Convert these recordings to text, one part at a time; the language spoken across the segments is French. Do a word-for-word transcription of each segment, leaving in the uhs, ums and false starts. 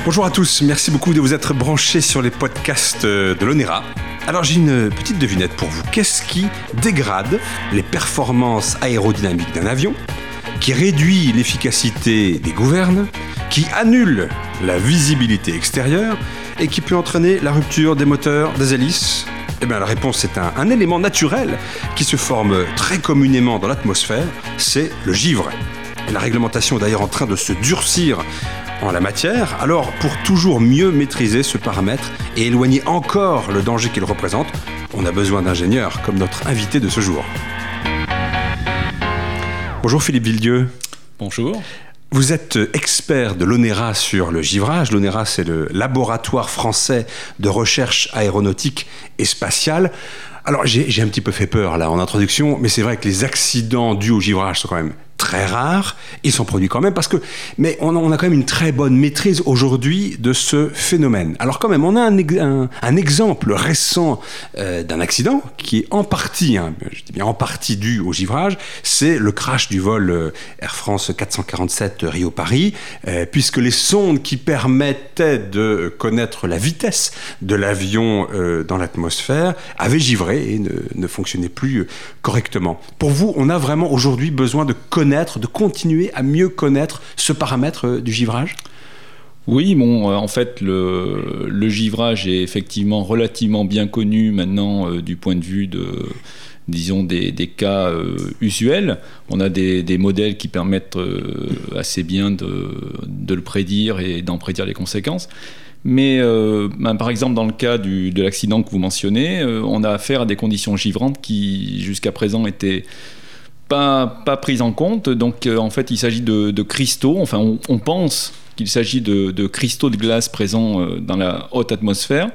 Bonjour à tous, merci beaucoup de vous être branchés sur les podcasts de l'Onera. Alors j'ai une petite devinette pour vous. Qu'est-ce qui dégrade les performances aérodynamiques d'un avion, qui réduit l'efficacité des gouvernes, qui annule la visibilité extérieure et qui peut entraîner la rupture des moteurs, des hélices? Eh bien la réponse est un, un élément naturel qui se forme très communément dans l'atmosphère, c'est le givre. Et la réglementation est d'ailleurs en train de se durcir en la matière. Alors, pour toujours mieux maîtriser ce paramètre et éloigner encore le danger qu'il représente, on a besoin d'ingénieurs comme notre invité de ce jour. Bonjour Philippe Villedieu. Bonjour. Vous êtes expert de l'Onera sur le givrage. L'Onera, c'est le laboratoire français de recherche aéronautique et spatiale. Alors, j'ai, j'ai un petit peu fait peur là en introduction, mais c'est vrai que les accidents dus au givrage sont quand même très rares. Ils sont produits quand même parce que, mais on a, on a quand même une très bonne maîtrise aujourd'hui de ce phénomène. Alors quand même, on a un, un, un exemple récent euh, d'un accident qui est en partie, hein, je dis bien en partie dû au givrage. C'est le crash du vol euh, Air France quatre cent quarante-sept Rio-Paris, euh, puisque les sondes qui permettaient de connaître la vitesse de l'avion euh, dans l'atmosphère avaient givré et ne, ne fonctionnaient plus correctement. Pour vous, on a vraiment aujourd'hui besoin de connaître de continuer à mieux connaître ce paramètre du givrage? Oui, bon, euh, en fait, le, le givrage est effectivement relativement bien connu maintenant euh, du point de vue de, disons, des, des cas euh, usuels. On a des, des modèles qui permettent euh, assez bien de, de le prédire et d'en prédire les conséquences. Mais euh, ben, par exemple, dans le cas du, de l'accident que vous mentionnez, euh, on a affaire à des conditions givrantes qui, jusqu'à présent, étaient Pas, pas prise en compte. Donc euh, en fait il s'agit de, de cristaux, enfin on, on pense qu'il s'agit de, de cristaux de glace présents euh, dans la haute atmosphère.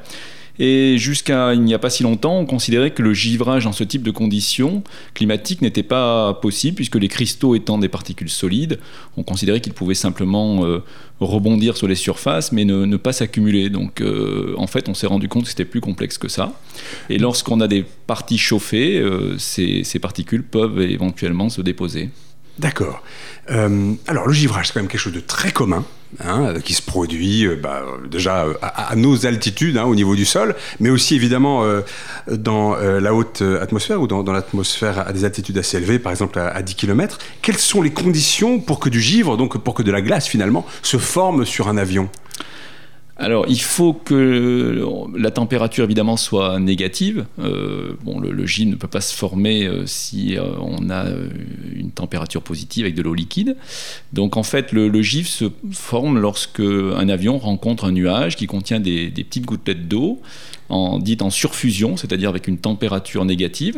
Et jusqu'à il n'y a pas si longtemps, on considérait que le givrage dans ce type de conditions climatiques n'était pas possible, puisque les cristaux étant des particules solides, on considérait qu'ils pouvaient simplement euh, rebondir sur les surfaces, mais ne, ne pas s'accumuler. Donc euh, en fait, on s'est rendu compte que c'était plus complexe que ça. Et lorsqu'on a des parties chauffées, euh, ces, ces particules peuvent éventuellement se déposer. D'accord. Euh, alors, le givrage, c'est quand même quelque chose de très commun, hein, qui se produit euh, bah, déjà euh, à, à nos altitudes, hein, au niveau du sol, mais aussi évidemment euh, dans euh, la haute atmosphère ou dans, dans l'atmosphère à des altitudes assez élevées, par exemple à, à dix kilomètres. Quelles sont les conditions pour que du givre, donc pour que de la glace finalement, se forme sur un avion ? Alors, il faut que la température, évidemment, soit négative. Euh, bon, le, le givre ne peut pas se former euh, si euh, on a une température positive avec de l'eau liquide. Donc, en fait, le, le givre se forme lorsque un avion rencontre un nuage qui contient des, des petites gouttelettes d'eau, en, dites en surfusion, c'est-à-dire avec une température négative.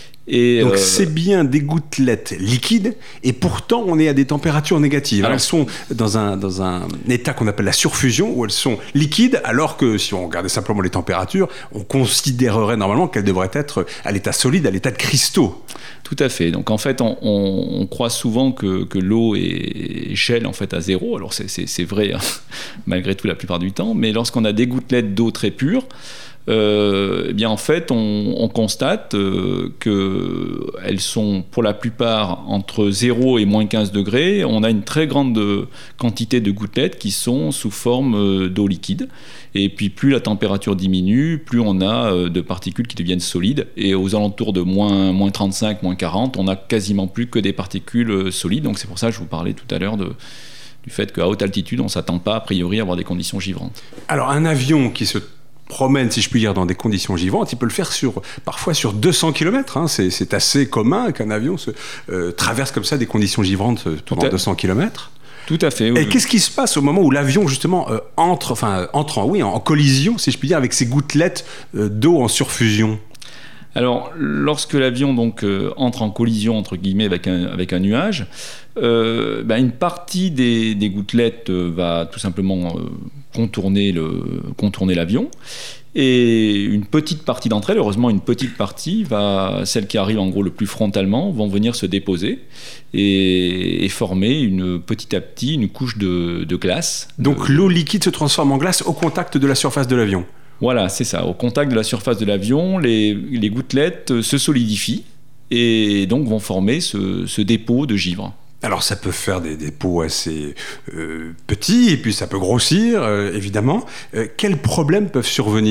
Et donc euh, c'est bien des gouttelettes liquides et pourtant on est à des températures négatives. Alors, elles sont dans un, dans un état qu'on appelle la surfusion où elles sont liquides alors que si on regardait simplement les températures, on considérerait normalement qu'elles devraient être à l'état solide, à l'état de cristaux. Tout à fait. Donc en fait on, on, on croit souvent que, que l'eau est gèle en fait à zéro. Alors c'est, c'est, c'est vrai hein, malgré tout la plupart du temps, mais lorsqu'on a des gouttelettes d'eau très pures, Euh, eh bien en fait on, on constate euh, qu'elles sont pour la plupart entre zéro et moins quinze degrés. On a une très grande quantité de gouttelettes qui sont sous forme euh, d'eau liquide, et puis plus la température diminue, plus on a euh, de particules qui deviennent solides, et aux alentours de moins, moins trente-cinq, moins quarante, on a quasiment plus que des particules euh, solides. Donc c'est pour ça que je vous parlais tout à l'heure de du fait qu'à haute altitude on ne s'attend pas a priori à avoir des conditions givrantes. Alors un avion qui se promène, si je puis dire, dans des conditions givrantes, il peut le faire sur, parfois sur deux cents kilomètres. Hein. C'est, c'est assez commun qu'un avion se, euh, traverse comme ça des conditions givrantes euh, pendant deux cents kilomètres. Tout à fait. Oui. Et qu'est-ce qui se passe au moment où l'avion, justement, euh, entre, enfin, entre en, oui, en, en collision, si je puis dire, avec ces gouttelettes euh, d'eau en surfusion ? Alors, lorsque l'avion donc, euh, entre en collision, entre guillemets, avec un, avec un nuage, euh, ben, une partie des, des gouttelettes euh, va tout simplement euh, contourner, le, contourner l'avion. Et une petite partie d'entre elles, heureusement une petite partie, va, celles qui arrivent en gros le plus frontalement, vont venir se déposer et, et former une, petit à petit une couche de, de glace. Donc de, l'eau liquide se transforme en glace au contact de la surface de l'avion. Voilà, c'est ça. Au contact de la surface de l'avion, les, les gouttelettes se solidifient et donc vont former ce, ce dépôt de givre. Alors ça peut faire des dépôts assez euh, petits et puis ça peut grossir, euh, évidemment. Euh, quels problèmes peuvent survenir ?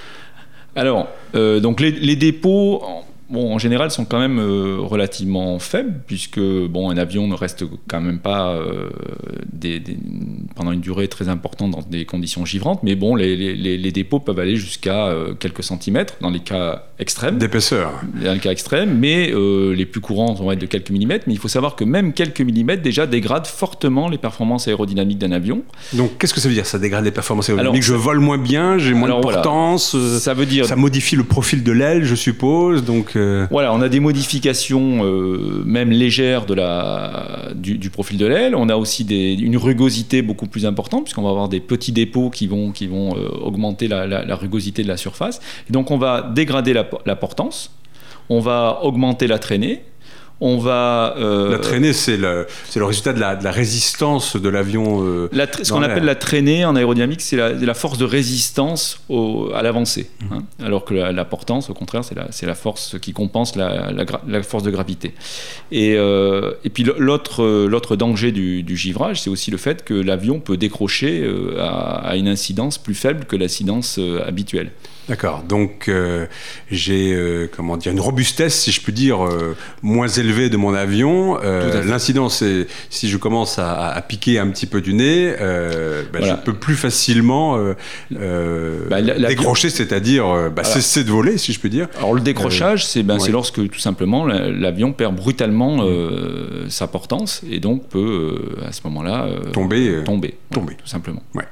Alors, euh, donc les, les dépôts... Bon, en général, sont quand même euh, relativement faibles, puisque bon, un avion ne reste quand même pas euh, des, des, pendant une durée très importante dans des conditions givrantes, mais bon, les, les, les dépôts peuvent aller jusqu'à euh, quelques centimètres dans les cas extrêmes. D'épaisseur. Dans les cas extrêmes, mais euh, les plus courants vont être de quelques millimètres, mais il faut savoir que même quelques millimètres déjà dégradent fortement les performances aérodynamiques d'un avion. Donc, qu'est-ce que ça veut dire ? Ça dégrade les performances aérodynamiques ? Alors, je vole moins bien, j'ai moins alors, de portance, voilà. Ça veut dire... Ça modifie le profil de l'aile, je suppose, donc... Euh... Voilà, on a des modifications euh, même légères de la, du, du profil de l'aile. On a aussi des, une rugosité beaucoup plus importante, puisqu'on va avoir des petits dépôts qui vont, qui vont euh, augmenter la, la, la rugosité de la surface. Et donc on va dégrader la, la portance, on va augmenter la traînée. On va, euh, la traînée, c'est le, c'est le résultat de la, de la résistance de l'avion. Euh, la tra- ce qu'on l'air. appelle la traînée en aérodynamique, c'est la, la force de résistance au, à l'avancée. Mmh. Hein, alors que la, la portance, au contraire, c'est la, c'est la force qui compense la, la, la force de gravité. Et, euh, et puis l'autre, l'autre danger du, du givrage, c'est aussi le fait que l'avion peut décrocher euh, à, à une incidence plus faible que l'incidence euh, habituelle. D'accord, donc euh, j'ai euh, comment dire, une robustesse, si je puis dire, euh, moins élevée de mon avion. Euh, l'incidence, c'est si je commence à, à piquer un petit peu du nez, euh, bah, voilà. je peux plus facilement euh, euh, bah, la, décrocher, c'est-à-dire euh, bah, cesser de voler, si je puis dire. Alors le décrochage, euh, c'est, ben, ouais. c'est lorsque tout simplement l'avion perd brutalement euh, sa portance et donc peut euh, à ce moment-là euh, tomber, euh, tomber, tomber, ouais, tout simplement. Ouais.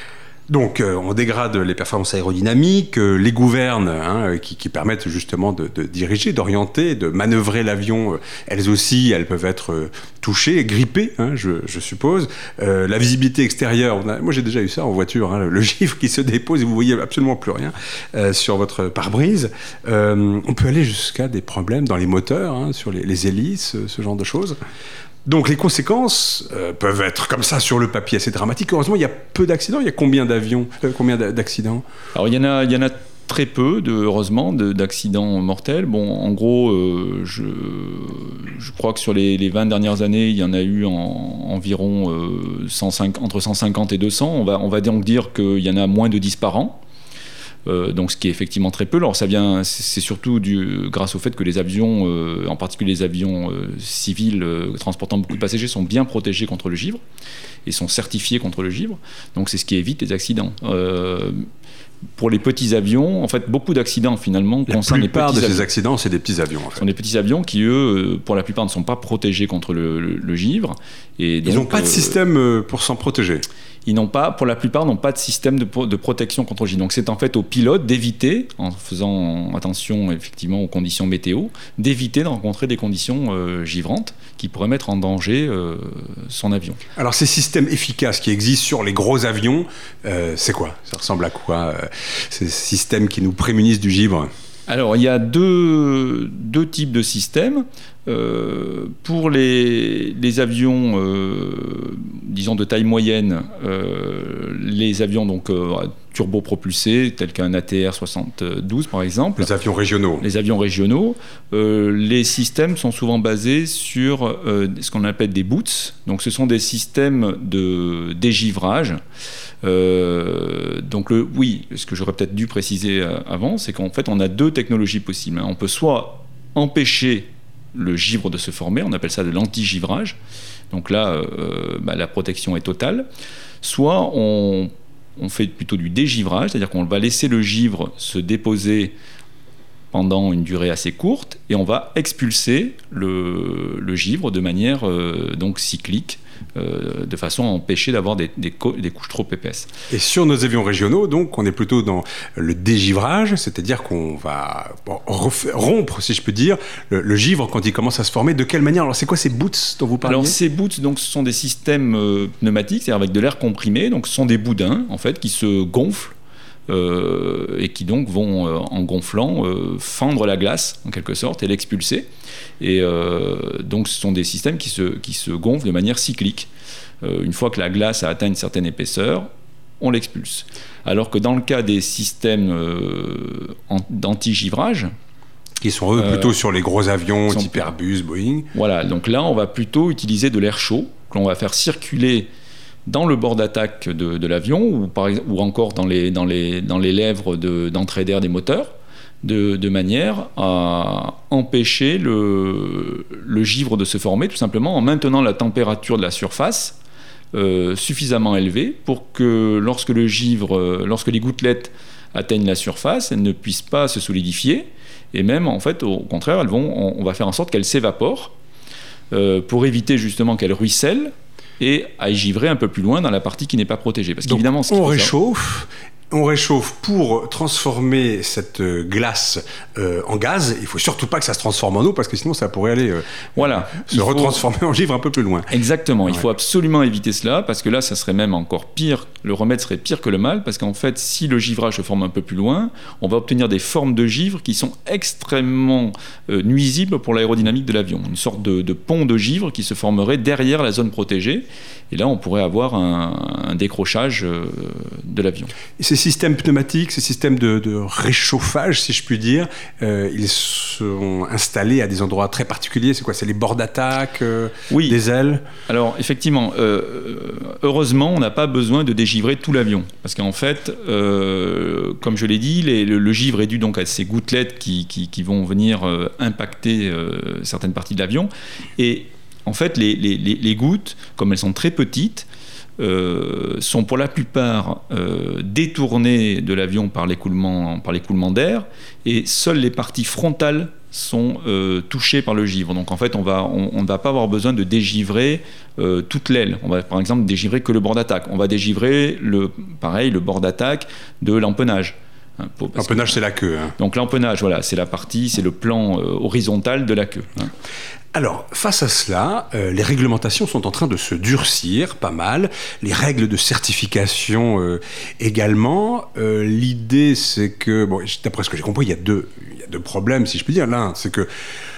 Donc, euh, on dégrade les performances aérodynamiques, euh, les gouvernes hein, qui, qui permettent justement de, de diriger, d'orienter, de manœuvrer l'avion. Euh, elles aussi, elles peuvent être euh, touchées, grippées, hein, je, je suppose. Euh, la visibilité extérieure, on a, moi j'ai déjà eu ça en voiture, hein, le, le givre qui se dépose et vous voyez absolument plus rien euh, sur votre pare-brise. Euh, on peut aller jusqu'à des problèmes dans les moteurs, hein, sur les, les hélices, ce genre de choses. Donc les conséquences euh, peuvent être comme ça sur le papier assez dramatiques. Heureusement, il y a peu d'accidents. Il y a combien d'avions, euh, combien d'accidents ? Alors il y en a, il y en a très peu, de, heureusement, de, d'accidents mortels. Bon, en gros, euh, je, je crois que sur les, les vingt dernières années, il y en a eu en, environ euh, cent cinq, entre cent cinquante et deux cents. On va, on va donc dire qu'il y en a moins de dix par an. Euh, donc, ce qui est effectivement très peu. Alors, ça vient, c'est surtout du, grâce au fait que les avions, euh, en particulier les avions euh, civils euh, transportant beaucoup de passagers, sont bien protégés contre le givre et sont certifiés contre le givre. Donc, c'est ce qui évite les accidents. Euh, Pour les petits avions, en fait, beaucoup d'accidents finalement concernent les petits avions. La plupart de ces accidents, c'est des petits avions. En fait. Ce sont des petits avions qui, eux, pour la plupart, ne sont pas protégés contre le, le, le givre. Et donc, ils n'ont pas de système euh, pour s'en protéger. Ils n'ont pas, pour la plupart, n'ont pas de système de, de protection contre le givre. Donc, c'est en fait au pilote d'éviter, en faisant attention effectivement aux conditions météo, d'éviter de rencontrer des conditions euh, givrantes qui pourraient mettre en danger euh, son avion. Alors, ces systèmes efficaces qui existent sur les gros avions, euh, c'est quoi ? Ça ressemble à quoi ? euh, Ces systèmes qui nous prémunissent du givre ? Alors, il y a deux, deux types de systèmes. Euh, pour les, les avions, euh, disons, de taille moyenne, euh, les avions donc, euh, turbopropulsés, tels qu'un A T R soixante-douze par exemple. Les avions régionaux. Les avions régionaux. Euh, les systèmes sont souvent basés sur euh, ce qu'on appelle des boots. Donc, ce sont des systèmes de dégivrage. Euh, donc le, oui, ce que j'aurais peut-être dû préciser euh, avant, c'est qu'en fait on a deux technologies possibles. On peut soit empêcher le givre de se former, on appelle ça de l'anti-givrage, donc là euh, bah, la protection est totale, soit on, on fait plutôt du dégivrage, c'est-à-dire qu'on va laisser le givre se déposer pendant une durée assez courte et on va expulser le, le givre de manière euh, donc cyclique, Euh, de façon à empêcher d'avoir des, des, co- des couches trop épaisses. Et sur nos avions régionaux, donc, on est plutôt dans le dégivrage, c'est-à-dire qu'on va bon, ref- rompre, si je peux dire, le, le givre quand il commence à se former. De quelle manière ? Alors, c'est quoi ces boots dont vous parlez ? Alors, ces boots, donc, ce sont des systèmes euh, pneumatiques, c'est-à-dire avec de l'air comprimé. Donc, ce sont des boudins, en fait, qui se gonflent euh, et qui donc vont, euh, en gonflant, euh, fendre la glace, en quelque sorte, et l'expulser. Et euh, donc, ce sont des systèmes qui se, qui se gonflent de manière cyclique. Euh, une fois que la glace a atteint une certaine épaisseur, on l'expulse. Alors que dans le cas des systèmes euh, d'anti-givrage, Qui sont eux plutôt euh, sur les gros avions, type Airbus, Boeing. Voilà, donc là on va plutôt utiliser de l'air chaud que l'on va faire circuler dans le bord d'attaque de, de l'avion ou, par, ou encore dans les, dans les, dans les lèvres de, d'entrée d'air des moteurs, de, de manière à empêcher le, le givre de se former, tout simplement en maintenant la température de la surface euh, suffisamment élevée pour que lorsque le givre, lorsque les gouttelettes atteignent la surface, elles ne puissent pas se solidifier et même en fait au contraire, elles vont, on, on va faire en sorte qu'elles s'évaporent euh, pour éviter justement qu'elles ruissellent et à givrer un peu plus loin dans la partie qui n'est pas protégée. Parce qu'évidemment, on réchauffe, on réchauffe pour transformer cette glace euh, en gaz. Il ne faut surtout pas que ça se transforme en eau parce que sinon ça pourrait aller euh, voilà, se retransformer faut... en givre un peu plus loin. Exactement, ouais. Il faut Ouais. absolument éviter cela parce que là, ça serait même encore pire. Le remède serait pire que le mal parce qu'en fait, si le givrage se forme un peu plus loin, on va obtenir des formes de givre qui sont extrêmement euh, nuisibles pour l'aérodynamique de l'avion. Une sorte de, de pont de givre qui se formerait derrière la zone protégée. Et là, on pourrait avoir un, un décrochage euh, de l'avion. Et ces systèmes pneumatiques, ces systèmes de, de réchauffage, si je puis dire, euh, ils sont installés à des endroits très particuliers. C'est quoi? C'est les bords d'attaque, euh, oui. des ailes? Alors, effectivement, euh, heureusement, on n'a pas besoin de dégivrer tout l'avion. Parce qu'en fait, euh, comme je l'ai dit, les, le, le givre est dû donc à ces gouttelettes qui, qui, qui vont venir euh, impacter euh, certaines parties de l'avion. Et en fait, les, les, les gouttes, comme elles sont très petites, euh, sont pour la plupart euh, détournées de l'avion par l'écoulement, par l'écoulement d'air, et seules les parties frontales sont euh, touchées par le givre. Donc en fait, on va, on, on ne va pas avoir besoin de dégivrer euh, toute l'aile. On va par exemple dégivrer que le bord d'attaque. On va dégivrer, le, pareil, le bord d'attaque de l'empennage. Hein, l'empennage, que, c'est la queue. Hein. Donc l'empennage, voilà, c'est la partie, c'est le plan euh, horizontal de la queue. Hein. Alors, face à cela, euh, les réglementations sont en train de se durcir pas mal. Les règles de certification euh, également. Euh, l'idée, c'est que, bon, d'après ce que j'ai compris, il y a deux, il y a deux problèmes, si je puis dire. L'un, c'est que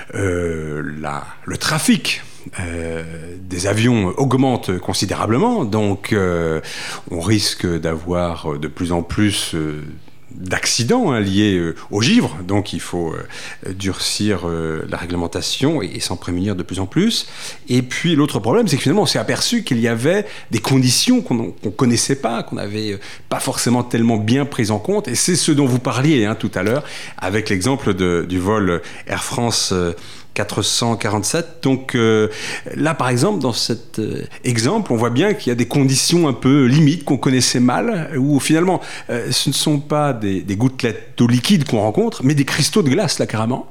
euh, la, le trafic Euh, des avions augmente considérablement, donc euh, on risque d'avoir de plus en plus euh, d'accidents hein, liés euh, au givre, donc il faut euh, durcir euh, la réglementation et, et s'en prémunir de plus en plus. Et puis l'autre problème, c'est que finalement on s'est aperçu qu'il y avait des conditions qu'on ne connaissait pas, qu'on n'avait pas forcément tellement bien prises en compte, et c'est ce dont vous parliez hein, tout à l'heure, avec l'exemple de, du vol Air France euh, quatre cent quarante-sept. Donc euh, là, par exemple, dans cet euh, exemple, on voit bien qu'il y a des conditions un peu limites qu'on connaissait mal, où finalement, euh, ce ne sont pas des, des gouttelettes d'eau liquide qu'on rencontre, mais des cristaux de glace, là, carrément.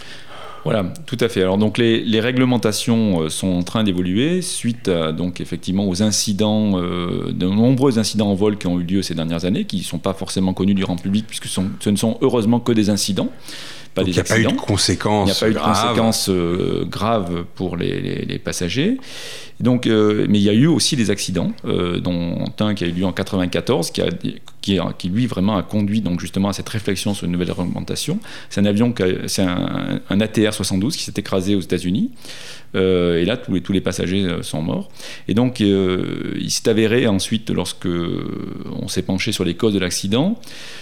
Voilà, tout à fait. Alors donc les, les réglementations sont en train d'évoluer suite à, donc effectivement aux incidents, euh, de nombreux incidents en vol qui ont eu lieu ces dernières années, qui ne sont pas forcément connus du grand public puisque ce, sont, ce ne sont heureusement que des incidents. Pas Donc des il n'y a pas eu de conséquences Il n'y a pas eu de graves. conséquences euh, graves pour les, les, les passagers. Donc, euh, mais il y a eu aussi des accidents, euh, dont un qui a eu lieu en quatre-vingt-quatorze, qui, a, qui, a, qui lui vraiment a conduit donc justement à cette réflexion sur une nouvelle réglementation. C'est un avion, qui a, c'est un, un A T R soixante-douze qui s'est écrasé aux États-Unis. Euh, et là, tous les, tous les passagers sont morts. Et donc, euh, il s'est avéré ensuite, lorsque on s'est penché sur les causes de l'accident,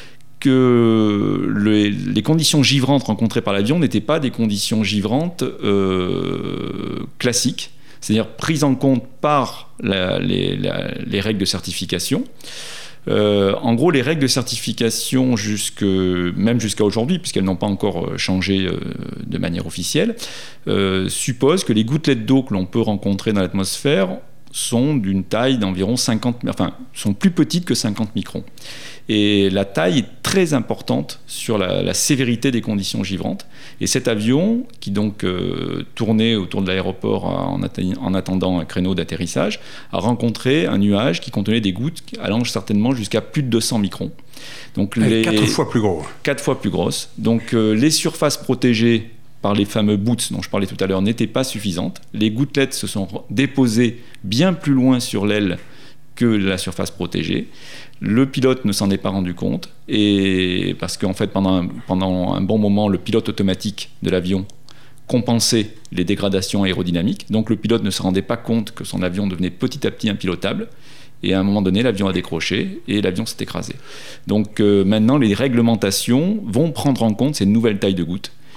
que le, les conditions givrantes rencontrées par l'avion n'étaient pas des conditions givrantes euh, classiques, c'est-à-dire prises en compte par la, les, la, les règles de certification. Euh, en gros, les règles de certification, jusque, même jusqu'à aujourd'hui, puisqu'elles n'ont pas encore changé euh, de manière officielle, euh, supposent que les gouttelettes d'eau que l'on peut rencontrer dans l'atmosphère sont d'une taille d'environ cinquante, enfin, sont plus petites que cinquante microns. Et la taille est très importante sur la, la sévérité des conditions givrantes. Et cet avion, qui donc euh, tournait autour de l'aéroport en, atte- en attendant un créneau d'atterrissage, a rencontré un nuage qui contenait des gouttes allant certainement jusqu'à plus de deux cents microns. Donc les, quatre fois plus gros. Quatre fois plus grosses. Donc euh, les surfaces protégées par les fameux boots dont je parlais tout à l'heure n'étaient pas suffisantes. Les gouttelettes se sont déposées bien plus loin sur l'aile que la surface protégée. Le pilote ne s'en est pas rendu compte, et parce qu'en fait, pendant un, pendant un bon moment, le pilote automatique de l'avion compensait les dégradations aérodynamiques. Donc le pilote ne se rendait pas compte que son avion devenait petit à petit impilotable. Et à un moment donné, l'avion a décroché et l'avion s'est écrasé. Donc euh, maintenant, les réglementations vont prendre en compte ces nouvelles tailles de gouttes.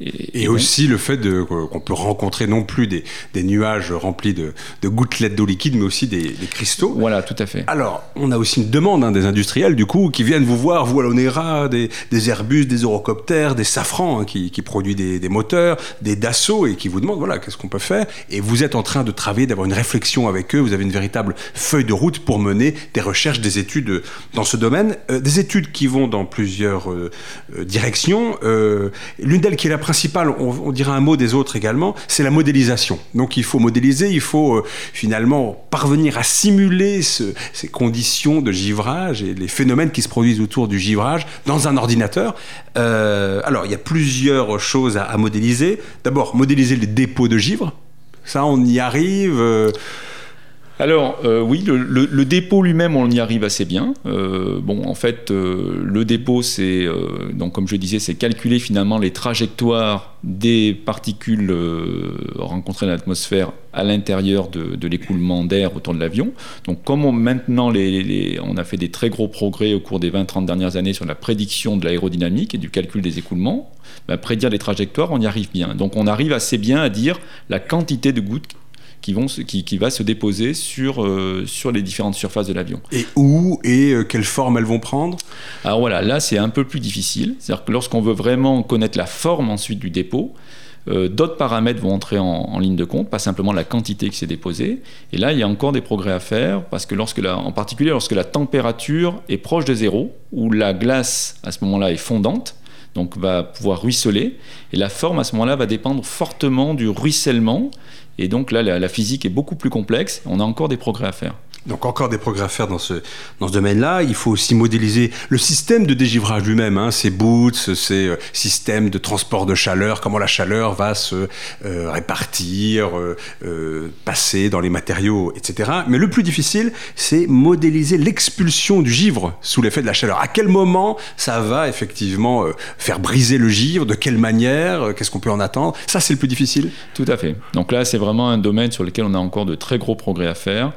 Et, et, et aussi bon, le fait de, qu'on peut rencontrer non plus des, des nuages remplis de, de gouttelettes d'eau liquide, mais aussi des, des cristaux. Voilà, tout à fait. Alors, on a aussi une demande hein, des industriels, du coup, qui viennent vous voir, vous à l'Onera, des, des Airbus, des Eurocopters, des Safran, hein, qui, qui produit des, des moteurs, des Dassault, et qui vous demandent, voilà, qu'est-ce qu'on peut faire. Et vous êtes en train de travailler, d'avoir une réflexion avec eux, vous avez une véritable feuille de route pour mener des recherches, des études dans ce domaine. Euh, des études qui vont dans plusieurs euh, euh, directions. Euh, l'une d'elles qui est la principale, on, on dira un mot des autres également, c'est la modélisation. Donc il faut modéliser, il faut euh, finalement parvenir à simuler ce, ces conditions de givrage et les phénomènes qui se produisent autour du givrage dans un ordinateur. Euh, alors il y a plusieurs choses à, à modéliser. D'abord, modéliser les dépôts de givre. Ça, on y arrive. Euh, Alors euh, oui, le, le, le dépôt lui-même, on y arrive assez bien. Euh, bon, en fait, euh, le dépôt, c'est euh, donc comme je disais, c'est calculer finalement les trajectoires des particules euh, rencontrées dans l'atmosphère à l'intérieur de, de l'écoulement d'air autour de l'avion. Donc, comme on, maintenant, les, les, on a fait des très gros progrès au cours des vingt à trente dernières années sur la prédiction de l'aérodynamique et du calcul des écoulements, ben, prédire les trajectoires, on y arrive bien. Donc, on arrive assez bien à dire la quantité de gouttes Qui, vont, qui, qui va se déposer sur, euh, sur les différentes surfaces de l'avion. Et où et euh, quelle forme elles vont prendre ? Alors voilà, là c'est un peu plus difficile. C'est-à-dire que lorsqu'on veut vraiment connaître la forme ensuite du dépôt, euh, d'autres paramètres vont entrer en, en ligne de compte, pas simplement la quantité qui s'est déposée. Et là, il y a encore des progrès à faire, parce que lorsque la, en particulier lorsque la température est proche de zéro, où la glace à ce moment-là est fondante, donc va pouvoir ruisseler, et la forme à ce moment-là va dépendre fortement du ruissellement. Et donc là, la, la physique est beaucoup plus complexe. On a encore des progrès à faire. Donc encore des progrès à faire dans ce, dans ce domaine-là. Il faut aussi modéliser le système de dégivrage lui-même, hein, ces boots, ces euh, systèmes de transport de chaleur, comment la chaleur va se euh, répartir, euh, euh, passer dans les matériaux, et cetera. Mais le plus difficile, c'est modéliser l'expulsion du givre sous l'effet de la chaleur. À quel moment ça va effectivement euh, faire briser le givre ? De quelle manière ? euh, Qu'est-ce qu'on peut en attendre ? Ça, c'est le plus difficile. Tout à fait. Donc là, c'est vraiment un domaine sur lequel on a encore de très gros progrès à faire.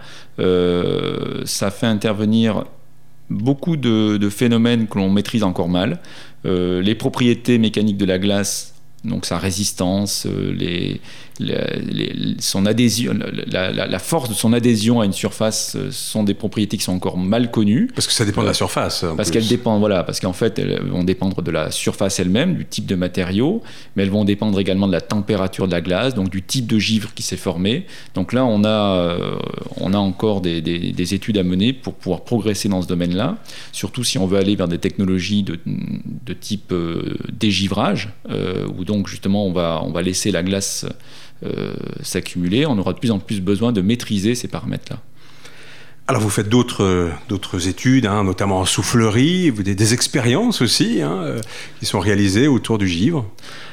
Euh, ça fait intervenir beaucoup de, de phénomènes que l'on maîtrise encore mal. Euh, les propriétés mécaniques de la glace, donc sa résistance, euh, les, les, les, son adhésion, la, la, la force de son adhésion à une surface euh, sont des propriétés qui sont encore mal connues. Parce que ça dépend euh, de la surface. Parce qu'elles dépendent, voilà, parce qu'en fait, elles vont dépendre de la surface elle-même, du type de matériau, mais elles vont dépendre également de la température de la glace, donc du type de givre qui s'est formé. Donc là, on a, euh, on a encore des, des, des études à mener pour pouvoir progresser dans ce domaine-là, surtout si on veut aller vers des technologies de, de type euh, dégivrage, euh, où donc justement on va, on va laisser la glace euh, s'accumuler. On aura de plus en plus besoin de maîtriser ces paramètres-là. Alors vous faites d'autres, d'autres études, hein, notamment en soufflerie, vous avez des expériences aussi hein, euh, qui sont réalisées autour du givre.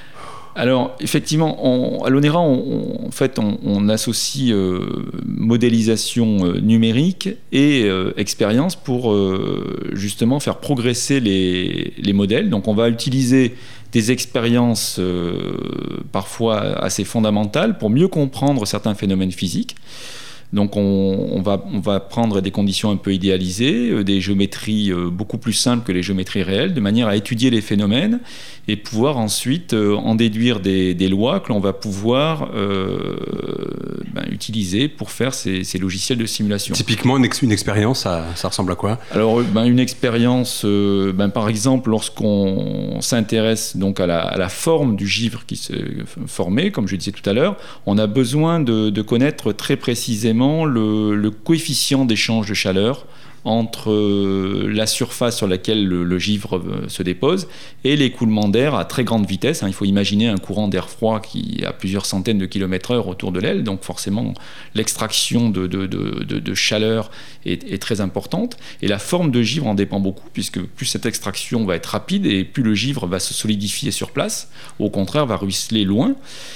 Alors effectivement, on, à l'Onera, on, on, en fait, on, on associe euh, modélisation euh, numérique et euh, expérience pour euh, justement faire progresser les, les modèles. Donc on va utiliser des expériences euh, parfois assez fondamentales pour mieux comprendre certains phénomènes physiques. Donc on, on, va, on va prendre des conditions un peu idéalisées, euh, des géométries euh, beaucoup plus simples que les géométries réelles, de manière à étudier les phénomènes et pouvoir ensuite euh, en déduire des, des lois que l'on va pouvoir euh, ben, utiliser pour faire ces, ces logiciels de simulation. Typiquement, une, ex- une expérience, ça, ça ressemble à quoi ? Alors, ben, une expérience, euh, ben, par exemple, lorsqu'on s'intéresse donc à la, à la forme du givre qui s'est formé, comme je disais tout à l'heure, on a besoin de, de connaître très précisément Le, le coefficient d'échange de chaleur entre euh, la surface sur laquelle le, le givre euh, se dépose et l'écoulement d'air à très grande vitesse. Hein. Il faut imaginer un courant d'air froid qui a plusieurs centaines de kilomètres heure autour de l'aile, donc forcément l'extraction de, de, de, de, de chaleur est, est très importante. Et la forme de givre en dépend beaucoup, puisque plus cette extraction va être rapide et plus le givre va se solidifier sur place, au contraire va ruisseler loin.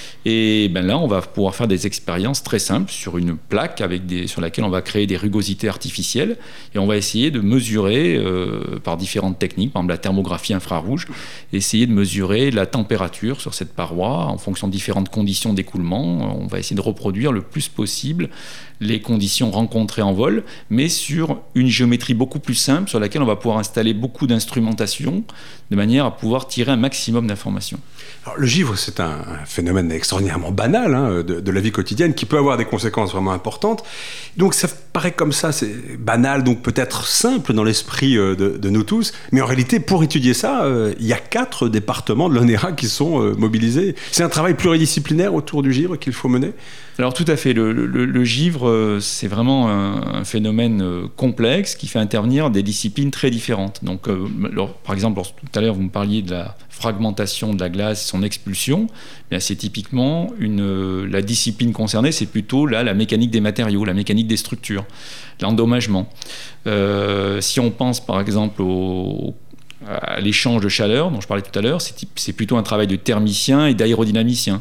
Et ben là, on va pouvoir faire des expériences très simples sur une plaque avec des, sur laquelle on va créer des rugosités artificielles. et on va essayer de mesurer euh, par différentes techniques, par exemple la thermographie infrarouge, essayer de mesurer la température sur cette paroi en fonction de différentes conditions d'écoulement. On va essayer de reproduire le plus possible les conditions rencontrées en vol, mais sur une géométrie beaucoup plus simple sur laquelle on va pouvoir installer beaucoup d'instrumentation de manière à pouvoir tirer un maximum d'informations. Alors, le givre, c'est un, un phénomène extraordinairement banal hein, de, de la vie quotidienne qui peut avoir des conséquences vraiment importantes. Donc ça paraît comme ça, c'est banal, donc peut-être simple dans l'esprit euh, de, de nous tous, mais en réalité, pour étudier ça, euh, il y a quatre départements de l'ONERA qui sont euh, mobilisés. C'est un travail pluridisciplinaire autour du givre qu'il faut mener ? Alors tout à fait, le, le, le givre, c'est vraiment un, un phénomène complexe qui fait intervenir des disciplines très différentes. Donc, euh, alors, par exemple, lorsque, tout à l'heure vous me parliez de la fragmentation de la glace et son expulsion, bien, c'est typiquement une, la discipline concernée, c'est plutôt là, la mécanique des matériaux, la mécanique des structures, l'endommagement. Euh, si on pense par exemple au à l'échange de chaleur dont je parlais tout à l'heure, c'est, c'est plutôt un travail de thermicien et d'aérodynamicien.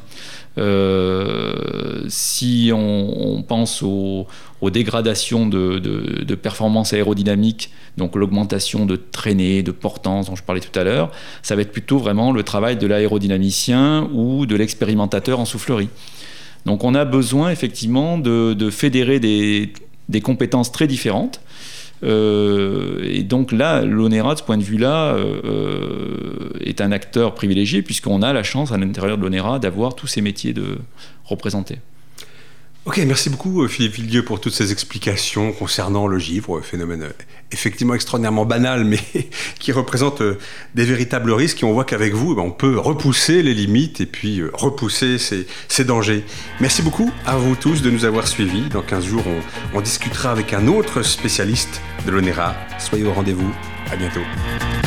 Euh, si on, on pense aux, aux dégradations de, de, de performance aérodynamique, donc l'augmentation de traînée, de portance dont je parlais tout à l'heure, ça va être plutôt vraiment le travail de l'aérodynamicien ou de l'expérimentateur en soufflerie. Donc on a besoin effectivement de, de fédérer des, des compétences très différentes. Euh, et donc là, l'ONERA, de ce point de vue-là, euh, est un acteur privilégié puisqu'on a la chance à l'intérieur de l'ONERA d'avoir tous ces métiers de représentés. Ok, merci beaucoup Philippe Villedieu pour toutes ces explications concernant le givre, phénomène effectivement extraordinairement banal mais qui représente des véritables risques et on voit qu'avec vous, on peut repousser les limites et puis repousser ces, ces dangers. Merci beaucoup à vous tous de nous avoir suivis. Dans quinze jours, on, on discutera avec un autre spécialiste de l'ONERA. Soyez au rendez-vous, à bientôt.